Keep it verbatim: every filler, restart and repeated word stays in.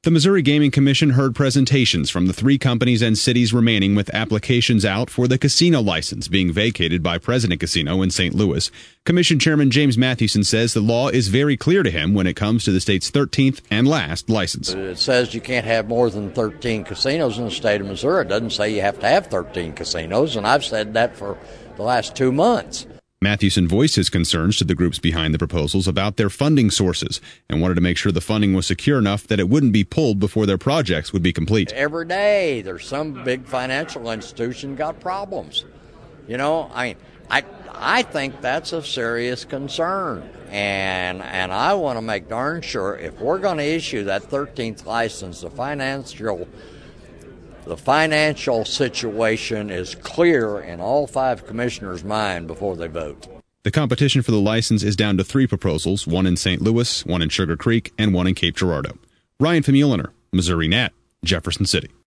The Missouri Gaming Commission heard presentations from the three companies and cities remaining with applications out for the casino license being vacated by President Casino in Saint Louis. Commission Chairman James Mathewson says the law is very clear to him when it comes to the state's thirteenth and last license. It says you can't have more than thirteen casinos in the state of Missouri. It doesn't say you have to have thirteen casinos, and I've said that for the last two months. Mathewson voiced his concerns to the groups behind the proposals about their funding sources and wanted to make sure the funding was secure enough that it wouldn't be pulled before their projects would be complete. Every day there's some big financial institution got problems. You know, I mean, I I think that's a serious concern. And and I want to make darn sure if we're going to issue that thirteenth license, the financial The financial situation is clear in all five commissioners' mind before they vote. The competition for the license is down to three proposals, one in Saint Louis, one in Sugar Creek, and one in Cape Girardeau. Ryan Famuliner, Missouri Net, Jefferson City.